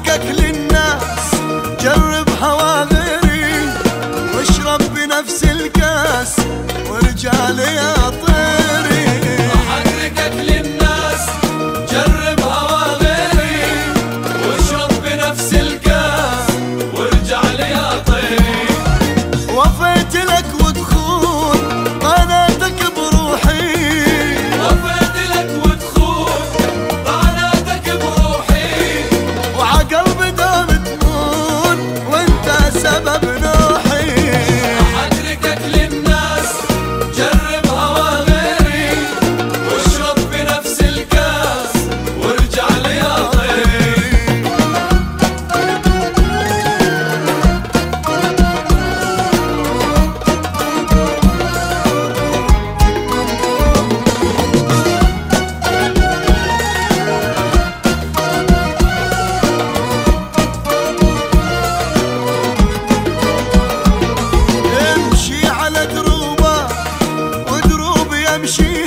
وحقك للناس، جرب هوا غيري واشرب بنفس الكاس وارجع لي يا طيري. وحقك للناس، جرب هوا غيري واشرب بنفس الكاس وارجع لي يا طيري. وفيت لك وتخون قناتك بروحي، وفيت لك وتخون قناتك بروحي، وعقلبي دام تمون وانت سبب نوحي. وحقك للناس، جرب هوا غيري واشرب بنفس الكاس وارجع لي يا طيري. امشي على دروبه ودروب يمشي